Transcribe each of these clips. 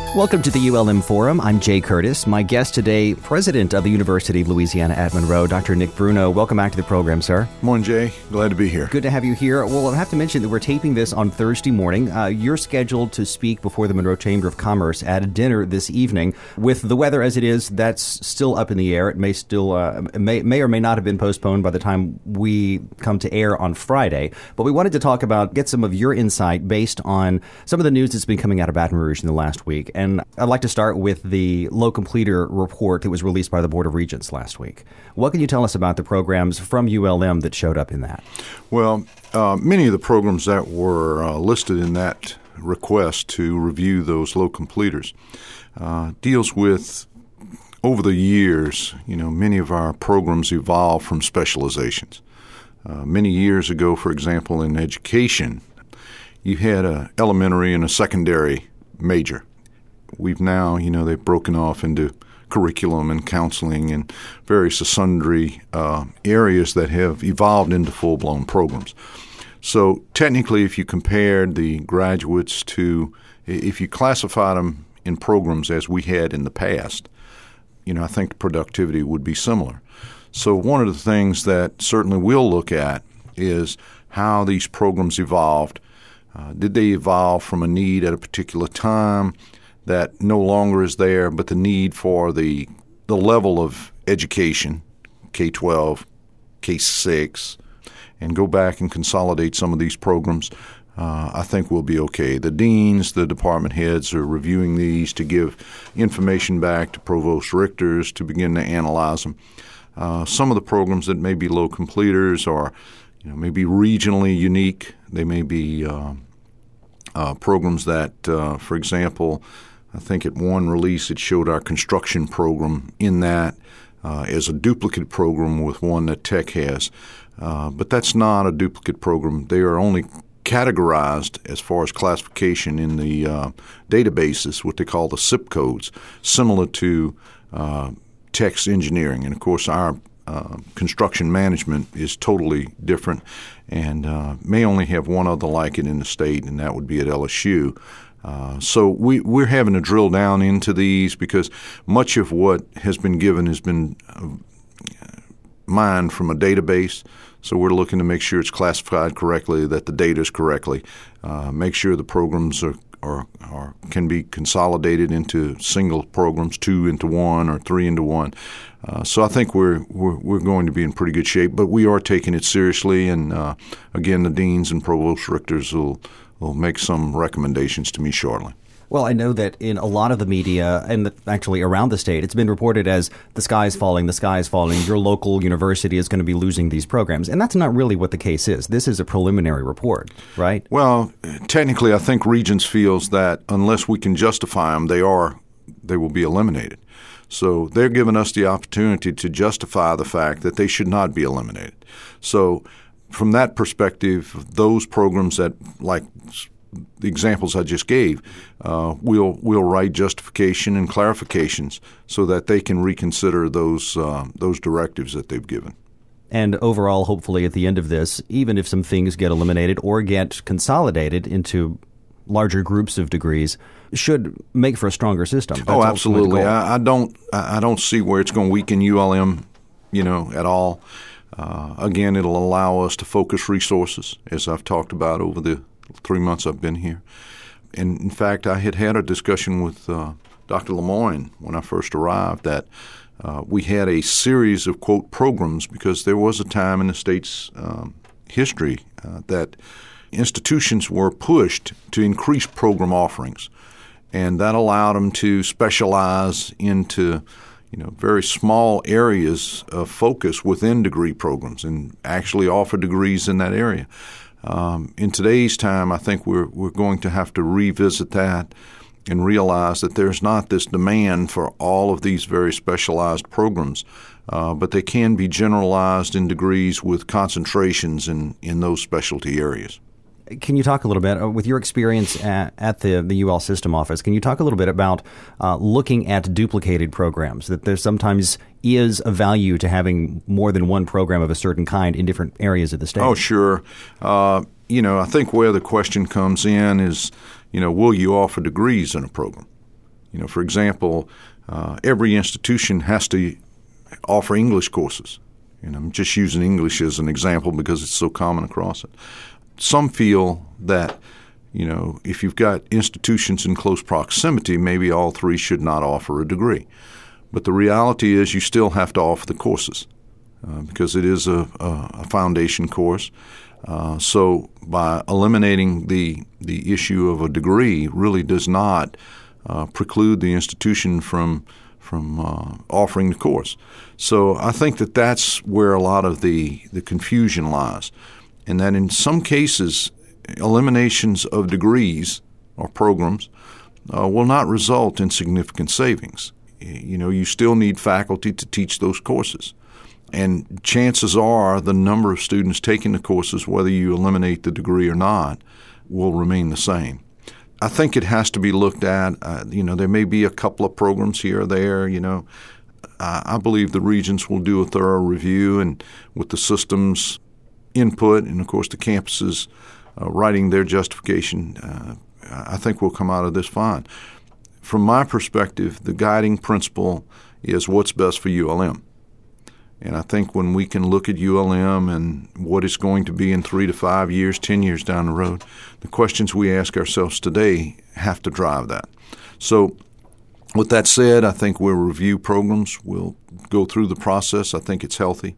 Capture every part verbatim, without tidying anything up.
Welcome to the U L M Forum. I'm Jay Curtis. My guest today, President of the University of Louisiana at Monroe, Doctor Nick Bruno. Welcome back to the program, sir. Morning, Jay. Glad to be here. Good to have you here. Well, I have to mention that we're taping this on Thursday morning. Uh, you're scheduled to speak before the Monroe Chamber of Commerce at a dinner this evening. With the weather as it is, that's still up in the air. It may still uh, may, may or may not have been postponed by the time we come to air on Friday. But we wanted to talk about, get some of your insight based on some of the news that's been coming out of Baton Rouge in the last week. And I'd like to start with the low completer report that was released by the Board of Regents last week. What can you tell us about the programs from U L M that showed up in that? Well, uh, many of the programs that were uh, listed in that request to review those low completers uh, deals with, over the years, you know, many of our programs evolved from specializations. Uh, many years ago, for example, in education, you had an elementary and a secondary major. We've now, you know, they've broken off into curriculum and counseling and various sundry uh, areas that have evolved into full-blown programs. So technically, if you compared the graduates to, if you classified them in programs as we had in the past, you know, I think productivity would be similar. So one of the things that certainly we'll look at is how these programs evolved. Uh, did they evolve from a need at a particular time that no longer is there, but the need for the the level of education, K twelve, K six, and go back and consolidate some of these programs, uh, I think we'll be okay. The deans, the department heads are reviewing these to give information back to provost rectors to begin to analyze them. Uh, some of the programs that may be low completers or you know, maybe regionally unique. They may be uh, uh, programs that, uh, for example, I think at one release it showed our construction program in that uh, as a duplicate program with one that Tech has. Uh, but that's not a duplicate program. They are only categorized as far as classification in the uh, databases, what they call the S I P codes, similar to uh, Tech's engineering. And, of course, our uh, construction management is totally different and uh, may only have one other like it in the state, and that would be at L S U. Uh, so we, we're having to drill down into these because much of what has been given has been uh, mined from a database. So we're looking to make sure it's classified correctly, that the data is correctly, uh, make sure the programs are, are, are can be consolidated into single programs, two into one or three into one. Uh, so I think we're, we're we're going to be in pretty good shape, but we are taking it seriously. And uh, again, the deans and provost rectors will will make some recommendations to me shortly. Well, I know that in a lot of the media, and actually around the state, it's been reported as the sky is falling, the sky is falling, your local university is going to be losing these programs. And that's not really what the case is. This is a preliminary report, right? Well, technically, I think Regents feels that unless we can justify them, they are, they will be eliminated. So they're giving us the opportunity to justify the fact that they should not be eliminated. So from that perspective, those programs that, like the examples I just gave, uh, we'll we'll write justification and clarifications so that they can reconsider those uh, those directives that they've given. And overall, hopefully at the end of this, even if some things get eliminated or get consolidated into larger groups of degrees, should make for a stronger system. That's oh, absolutely. I, I don't I don't see where it's going to weaken U L M, you know, at all. Uh, again, it'll allow us to focus resources, as I've talked about over the three months I've been here. And, in fact, I had had a discussion with uh, Doctor Lemoyne when I first arrived that uh, we had a series of, quote, programs because there was a time in the state's um, history uh, that institutions were pushed to increase program offerings. And that allowed them to specialize into you know, very small areas of focus within degree programs and actually offer degrees in that area. Um, in today's time, I think we're we're going to have to revisit that and realize that there's not this demand for all of these very specialized programs, uh, but they can be generalized in degrees with concentrations in, in those specialty areas. Can you talk a little bit, uh, with your experience at, at the, the U L system office, can you talk a little bit about uh, looking at duplicated programs, that there sometimes is a value to having more than one program of a certain kind in different areas of the state? Oh, sure. Uh, you know, I think where the question comes in is, you know, will you offer degrees in a program? You know, for example, uh, every institution has to offer English courses. And I'm just using English as an example because it's so common across it. Some feel that, you know, if you've got institutions in close proximity, maybe all three should not offer a degree. But the reality is you still have to offer the courses uh, because it is a, a, a foundation course. Uh, so by eliminating the the issue of a degree really does not uh, preclude the institution from from uh, offering the course. So I think that that's where a lot of the, the confusion lies, and that in some cases eliminations of degrees or programs uh, will not result in significant savings. You know, you still need faculty to teach those courses. And chances are the number of students taking the courses, whether you eliminate the degree or not, will remain the same. I think it has to be looked at. Uh, you know, there may be a couple of programs here or there. You know, I, I believe the regents will do a thorough review, and with the system's input and, of course, the campuses uh, writing their justification, uh, I think we'll come out of this fine. From my perspective, the guiding principle is what's best for U L M. And I think when we can look at U L M and what it's going to be in three to five years, ten years down the road, the questions we ask ourselves today have to drive that. So with that said, I think we'll review programs. We'll go through the process. I think it's healthy.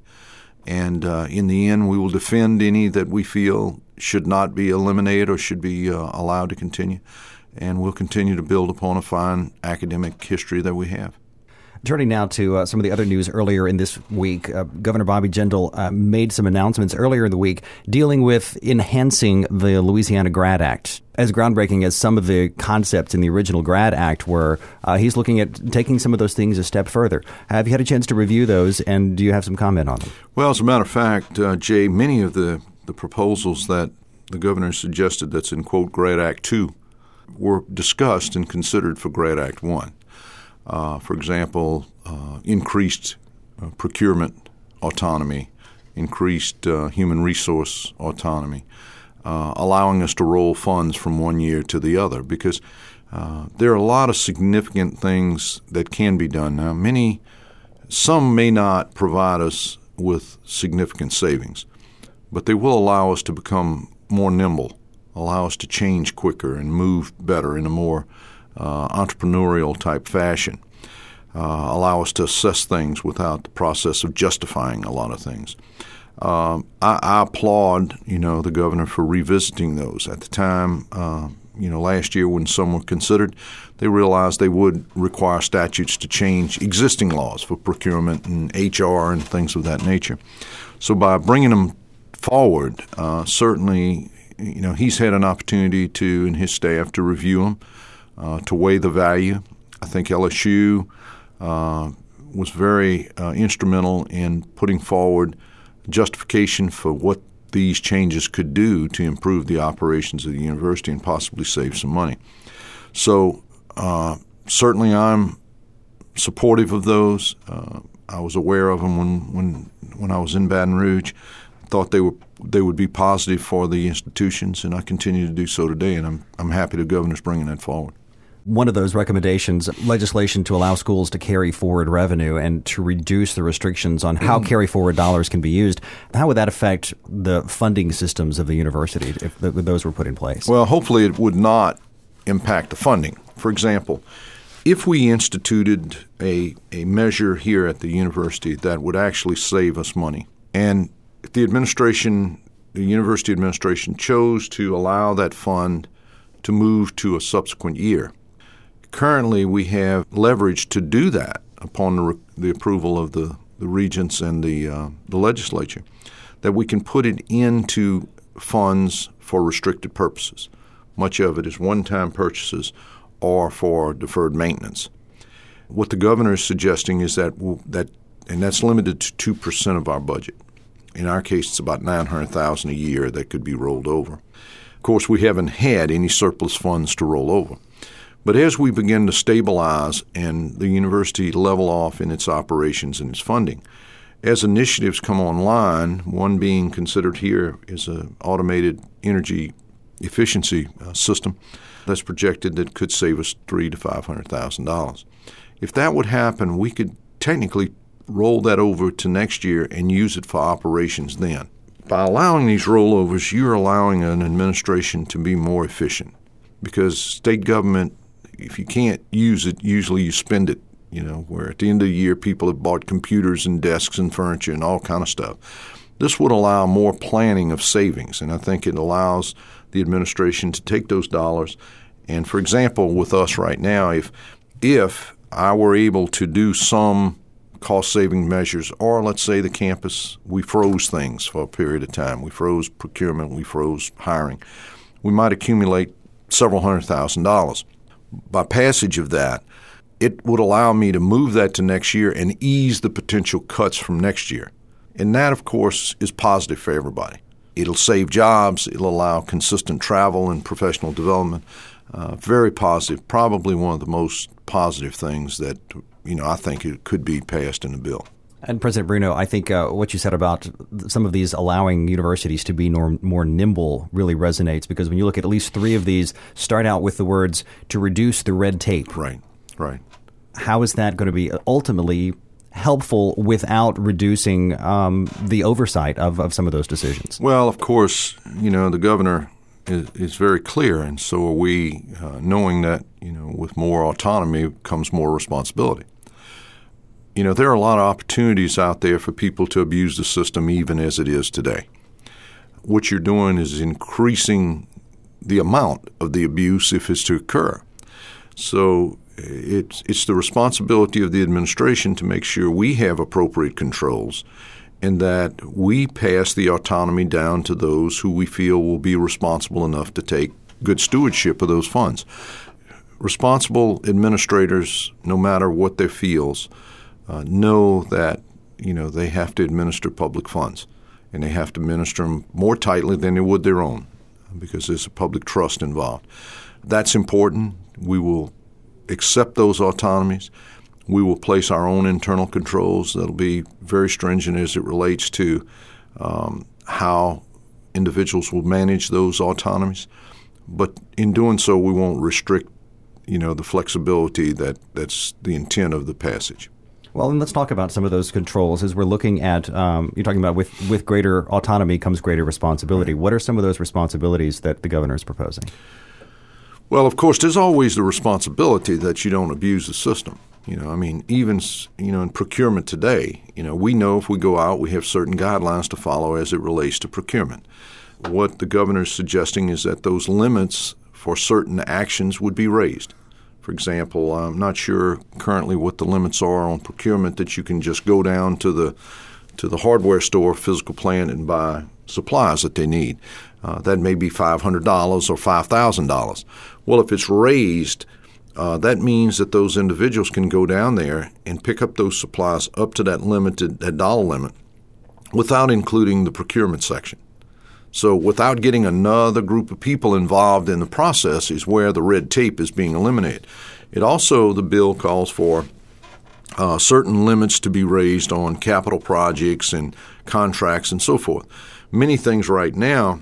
And uh, in the end, we will defend any that we feel should not be eliminated or should be uh, allowed to continue. And we'll continue to build upon a fine academic history that we have. Turning now to uh, some of the other news earlier in this week, uh, Governor Bobby Jindal uh, made some announcements earlier in the week dealing with enhancing the Louisiana GRAD Act. As groundbreaking as some of the concepts in the original GRAD Act were, uh, he's looking at taking some of those things a step further. Have you had a chance to review those, and do you have some comment on them? Well, as a matter of fact, uh, Jay, many of the, the proposals that the governor suggested that's in, quote, GRAD Act two were discussed and considered for GRAD Act one. Uh, for example, uh, increased uh, procurement autonomy, increased uh, human resource autonomy, uh, allowing us to roll funds from one year to the other, because uh, there are a lot of significant things that can be done. Now, many, some may not provide us with significant savings, but they will allow us to become more nimble, allow us to change quicker and move better in a more uh, entrepreneurial type fashion, uh, allow us to assess things without the process of justifying a lot of things. Um, I, I applaud, you know, the governor for revisiting those. At the time, uh, you know, last year when some were considered, they realized they would require statutes to change existing laws for procurement and H R and things of that nature. So by bringing them forward, uh, certainly, you know, he's had an opportunity to, and his staff, to review them, uh, to weigh the value. I think L S U uh, was very uh, instrumental in putting forward justification for what these changes could do to improve the operations of the university and possibly save some money. So uh, certainly I'm supportive of those. Uh, I was aware of them when, when, when I was in Baton Rouge. Thought they were they would be positive for the institutions, and I continue to do so today, and I'm I'm happy the governor's bringing that forward. One of those recommendations, legislation to allow schools to carry forward revenue and to reduce the restrictions on how carry forward dollars can be used. How would that affect the funding systems of the university if those were put in place? Well, hopefully it would not impact the funding. For example, if we instituted a, a measure here at the university that would actually save us money, and if the administration, the university administration, chose to allow that fund to move to a subsequent year, currently we have leverage to do that upon the, the approval of the, the regents and the, uh, the legislature, that we can put it into funds for restricted purposes. Much of it is one-time purchases or for deferred maintenance. What the governor is suggesting is that, that and that's limited to two percent of our budget. In our case, it's about nine hundred thousand dollars a year that could be rolled over. Of course, we haven't had any surplus funds to roll over. But as we begin to stabilize and the university level off in its operations and its funding, as initiatives come online, one being considered here is an automated energy efficiency uh, system that's projected that could save us three to five hundred thousand dollars. If that would happen, we could technically roll that over to next year and use it for operations then. By allowing these rollovers, you're allowing an administration to be more efficient, because state government, if you can't use it, usually you spend it, you know, where at the end of the year people have bought computers and desks and furniture and all kind of stuff. This would allow more planning of savings, and I think it allows the administration to take those dollars. And, for example, with us right now, if if I were able to do some cost-saving measures, or let's say the campus, we froze things for a period of time. We froze procurement. We froze hiring. We might accumulate several hundred thousand dollars. By passage of that, it would allow me to move that to next year and ease the potential cuts from next year. And that, of course, is positive for everybody. It'll save jobs. It'll allow consistent travel and professional development. Uh, very positive, probably one of the most positive things that, you know, I think it could be passed in the bill. And President Bruno, I think uh, what you said about some of these allowing universities to be more, more nimble really resonates, because when you look at at least three of these, start out with the words to reduce the red tape. Right, right. How is that going to be ultimately helpful without reducing um, the oversight of, of some of those decisions? Well, of course, you know, the governor is, is very clear, and so are we, uh, knowing that, you know, with more autonomy comes more responsibility. You know, there are a lot of opportunities out there for people to abuse the system even as it is today. What you're doing is increasing the amount of the abuse if it's to occur. So it's, it's the responsibility of the administration to make sure we have appropriate controls and that we pass the autonomy down to those who we feel will be responsible enough to take good stewardship of those funds. Responsible administrators, no matter what their fields, Uh, know that, you know, they have to administer public funds, and they have to administer them more tightly than they would their own, because there's a public trust involved. That's important. We will accept those autonomies. We will place our own internal controls that'll be very stringent as it relates to um, how individuals will manage those autonomies. But in doing so, we won't restrict, you know, the flexibility that, that's the intent of the passage. Well, and let's talk about some of those controls as we're looking at, um, you're talking about with, with greater autonomy comes greater responsibility. What are some of those responsibilities that the governor is proposing? Well, of course, there's always the responsibility that you don't abuse the system. You know, I mean, even, you know, in procurement today, you know, we know if we go out, we have certain guidelines to follow as it relates to procurement. What the governor is suggesting is that those limits for certain actions would be raised. For example, I'm not sure currently what the limits are on procurement that you can just go down to the to the hardware store, physical plant, and buy supplies that they need. Uh, that may be five hundred dollars or five thousand dollars. Well, if it's raised, uh, that means that those individuals can go down there and pick up those supplies up to that limited that dollar limit without including the procurement section. So without getting another group of people involved in the process is where the red tape is being eliminated. It also, the bill calls for uh, certain limits to be raised on capital projects and contracts and so forth. Many things right now,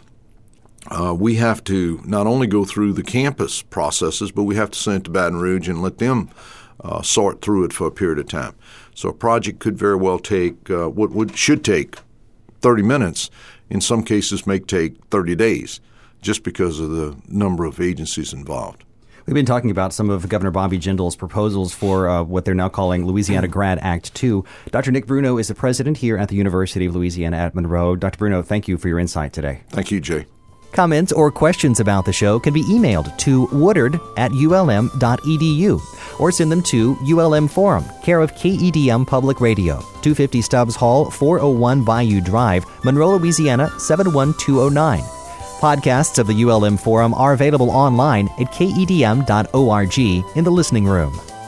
uh, we have to not only go through the campus processes, but we have to send it to Baton Rouge and let them uh, sort through it for a period of time. So a project could very well take uh, what would should take thirty minutes, in some cases may take thirty days, just because of the number of agencies involved. We've been talking about some of Governor Bobby Jindal's proposals for uh, what they're now calling Louisiana Grad Act two. Doctor Nick Bruno is the president here at the University of Louisiana at Monroe. Doctor Bruno, thank you for your insight today. Thank you, Jay. Comments or questions about the show can be emailed to woodard at u l m dot e d u or send them to U L M Forum, care of K E D M Public Radio, two fifty Stubbs Hall, four oh one Bayou Drive, Monroe, Louisiana, seven one two oh nine. Podcasts of the U L M Forum are available online at k e d m dot org in the listening room.